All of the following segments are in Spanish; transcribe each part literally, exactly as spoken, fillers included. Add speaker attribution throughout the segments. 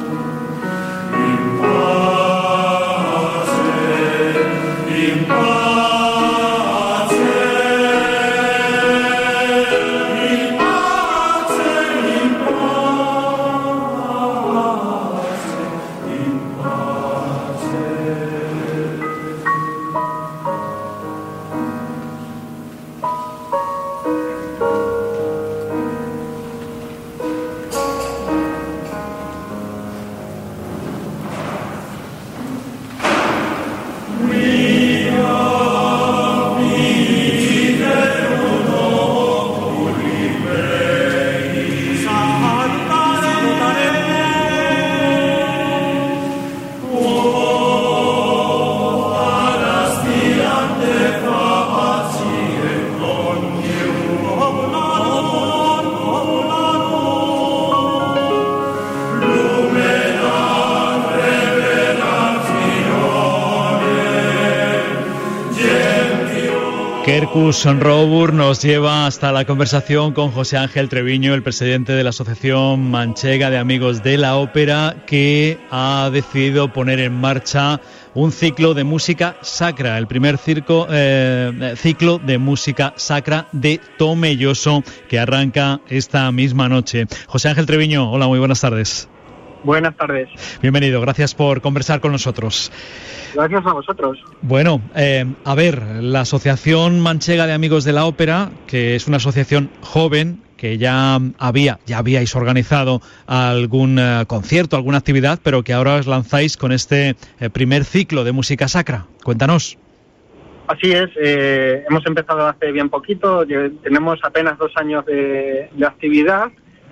Speaker 1: Quercus Robur nos lleva hasta la conversación con José Ángel Treviño, el presidente de la Asociación Manchega de Amigos de la Ópera, que ha decidido poner en marcha un ciclo de música sacra, el primer circo, eh, ciclo de música sacra de Tomelloso, que arranca esta misma noche. José Ángel Treviño, hola, muy buenas tardes.
Speaker 2: Buenas tardes.
Speaker 1: Bienvenido, gracias por conversar con nosotros.
Speaker 2: Gracias a vosotros.
Speaker 1: Bueno, eh, a ver, la Asociación Manchega de Amigos de la Ópera, que es una asociación joven, que ya había, ya habíais organizado algún eh, concierto, alguna actividad, pero que ahora os lanzáis con este eh, primer ciclo de música sacra. Cuéntanos.
Speaker 2: Así es, eh, hemos empezado hace bien poquito, tenemos apenas dos años de, de actividad.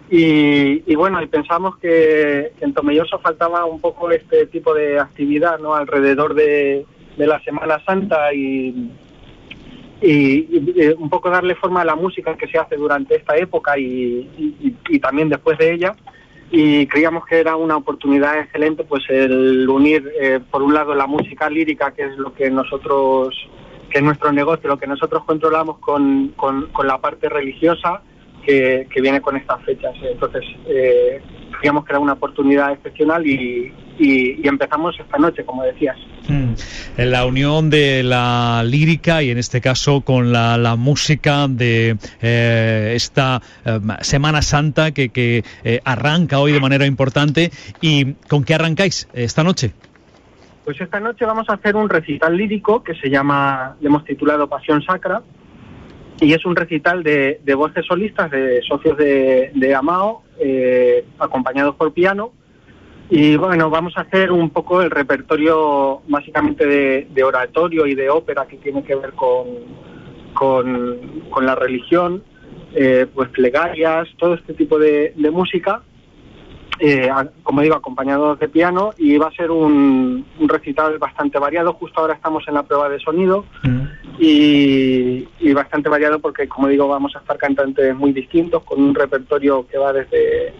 Speaker 2: Y, y bueno, y pensamos que, que en Tomelloso faltaba un poco este tipo de actividad, ¿no? Alrededor de, de la Semana Santa y, y, y un poco darle forma a la música que se hace durante esta época y, y, y también después de ella. Y creíamos que era una oportunidad excelente, pues el unir, eh, por un lado, la música lírica, que es lo que nosotros, que es nuestro negocio, lo que nosotros controlamos, con, con, con la parte religiosa, Que, que viene con estas fechas. Entonces, eh, creíamos que era una oportunidad excepcional y, y, y empezamos esta noche, como decías.
Speaker 1: Mm. En la unión de la lírica y, en este caso, con la, la música de eh, esta eh, Semana Santa que, que eh, arranca hoy de manera importante. ¿Y con qué arrancáis esta noche?
Speaker 2: Pues esta noche vamos a hacer un recital lírico que se llama, le hemos titulado Pasión Sacra. Y es un recital de, de voces solistas, de socios de, de Amao, eh, acompañados por piano. Y bueno, vamos a hacer un poco el repertorio básicamente de, de oratorio y de ópera que tiene que ver con, con, con la religión, eh, pues plegarias, todo este tipo de, de música, eh, como digo, acompañados de piano. Y va a ser un, un recital bastante variado. Justo ahora estamos en la prueba de sonido. Mm. Y, y bastante variado porque, como digo, vamos a estar cantantes muy distintos, con un repertorio que va desde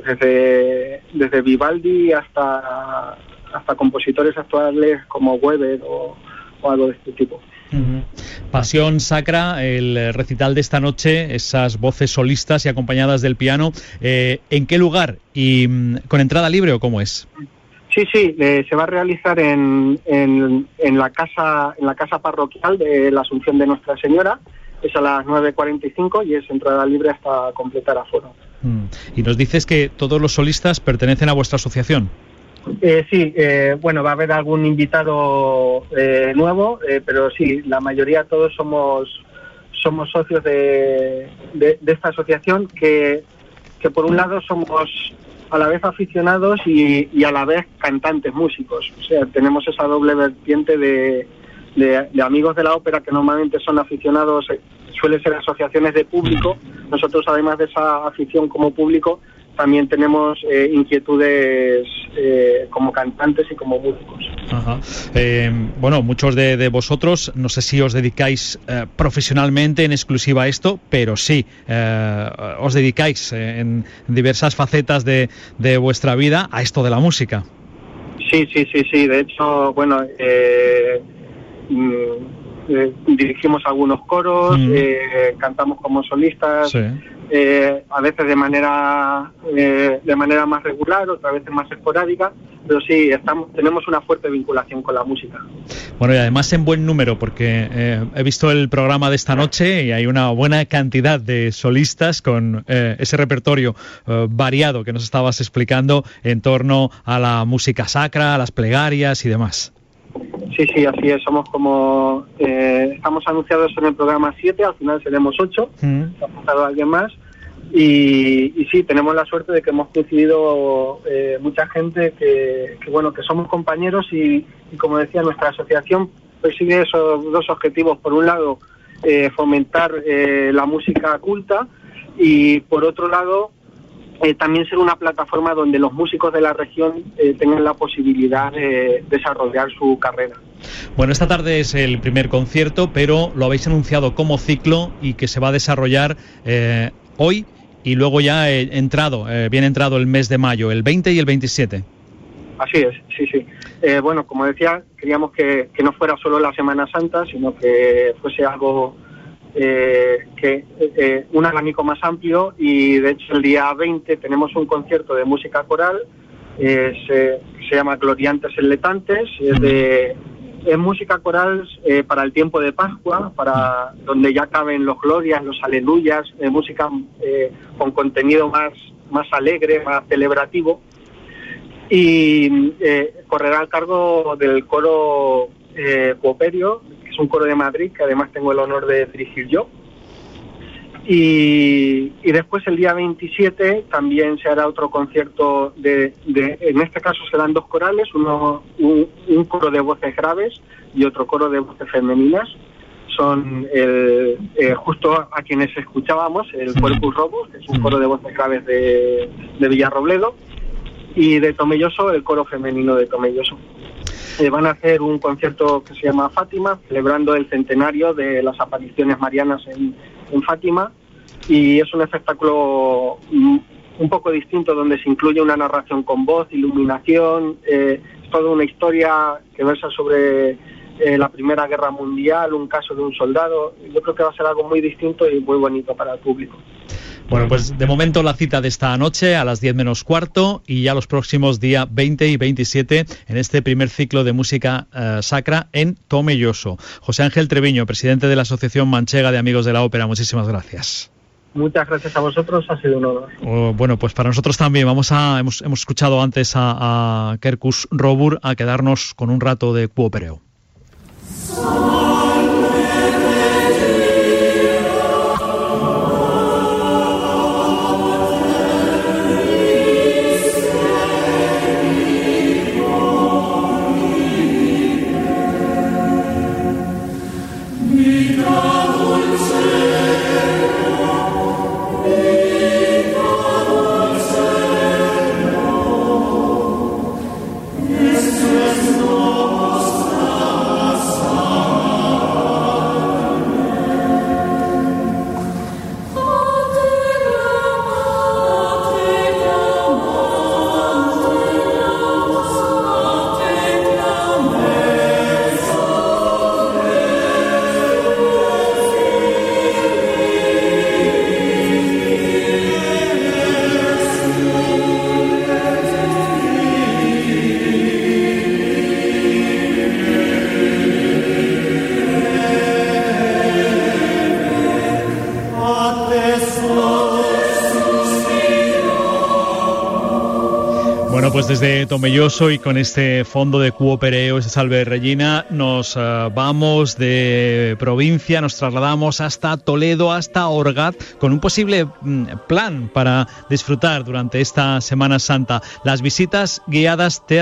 Speaker 2: desde, desde Vivaldi hasta hasta compositores actuales como Weber o, o algo de este tipo.
Speaker 1: Uh-huh. Pasión Sacra, el recital de esta noche, esas voces solistas y acompañadas del piano. Eh, ¿En qué lugar? ¿Y con entrada libre o cómo es?
Speaker 2: Sí, sí, eh, se va a realizar en, en, en la casa en la casa parroquial de la Asunción de Nuestra Señora. Es a las nueve cuarenta y cinco y es entrada libre hasta completar aforo.
Speaker 1: Mm. Y nos dices que todos los solistas pertenecen a vuestra asociación.
Speaker 2: Eh, sí, eh, bueno, va a haber algún invitado eh, nuevo, eh, pero sí, la mayoría todos somos somos socios de, de, de esta asociación que, que por un lado somos a la vez aficionados y, y a la vez cantantes, músicos. O sea, tenemos esa doble vertiente de, de, de amigos de la ópera, que normalmente son aficionados, suelen ser asociaciones de público. Nosotros, además de esa afición como público, también tenemos eh, inquietudes eh, como cantantes y como músicos.
Speaker 1: Ajá. Eh, bueno, muchos de, de vosotros, no sé si os dedicáis eh, profesionalmente en exclusiva a esto, pero sí, eh, os dedicáis eh, en diversas facetas de, de vuestra vida a esto de la música.
Speaker 2: Sí, sí, sí, sí. De hecho, bueno, eh, mm, eh, dirigimos algunos coros, mm. eh, cantamos como solistas. Sí. eh, a veces de manera eh, de manera más regular, otras veces más esporádica, pero sí, estamos, tenemos una fuerte vinculación con la música.
Speaker 1: Bueno, y además en buen número, porque eh, he visto el programa de esta noche y hay una buena cantidad de solistas con eh, ese repertorio eh, variado que nos estabas explicando en torno a la música sacra, a las plegarias y demás.
Speaker 2: Sí, sí, así es. Somos como... Eh, estamos anunciados en el programa siete, al final seremos ocho. Mm. Se ha apuntado alguien más. Y, y sí, tenemos la suerte de que hemos coincidido eh, mucha gente que, que, bueno, que somos compañeros y, y, como decía, nuestra asociación persigue esos dos objetivos. Por un lado, eh, fomentar eh, la música culta y, por otro lado, Eh, también ser una plataforma donde los músicos de la región eh, tengan la posibilidad de desarrollar su carrera.
Speaker 1: Bueno, esta tarde es el primer concierto, pero lo habéis anunciado como ciclo y que se va a desarrollar eh, hoy y luego ya eh, entrado, eh, bien entrado el mes de mayo, el veinte y el veintisiete.
Speaker 2: Así es, sí, sí. Eh, bueno, como decía, queríamos que, que no fuera solo la Semana Santa, sino que fuese algo... Eh, que eh, un abanico más amplio, y de hecho el día veinte tenemos un concierto de música coral, eh, se, se llama Gloriantes Enletantes, es de es música coral eh, para el tiempo de Pascua, para donde ya caben los glorias, los aleluyas, eh, música eh, con contenido más, más alegre, más celebrativo, y eh, correrá al cargo del coro eh, Cuoperio, es un coro de Madrid que además tengo el honor de dirigir yo. Y, y después el día veintisiete también se hará otro concierto de, de en este caso serán dos corales, uno un, un coro de voces graves y otro coro de voces femeninas. Son el, eh, justo a quienes escuchábamos, el Corpus Robus, que es un coro de voces graves de, de Villarrobledo, y de Tomelloso, el coro femenino de Tomelloso. Eh, van a hacer un concierto que se llama Fátima, celebrando el centenario de las apariciones marianas en, en Fátima, y es un espectáculo mm, un poco distinto, donde se incluye una narración con voz, iluminación, eh, es toda una historia que versa sobre eh, la Primera Guerra Mundial, un caso de un soldado. Yo creo que va a ser algo muy distinto y muy bonito para el público.
Speaker 1: Bueno, pues de momento la cita de esta noche a las diez menos cuarto y ya los próximos días veinte y veintisiete en este primer ciclo de música eh, sacra en Tomelloso. José Ángel Treviño, presidente de la Asociación Manchega de Amigos de la Ópera, muchísimas gracias.
Speaker 2: Muchas gracias a vosotros, ha sido un honor.
Speaker 1: Oh, bueno, pues para nosotros también. Vamos a hemos, hemos escuchado antes a, a Kerkus Robur, a quedarnos con un rato de cuopereo. Pues desde Tomelloso y con este fondo de cuopereo, ese Salve Regina, nos uh, vamos de provincia, nos trasladamos hasta Toledo, hasta Orgaz, con un posible mm, plan para disfrutar durante esta Semana Santa. Las visitas guiadas te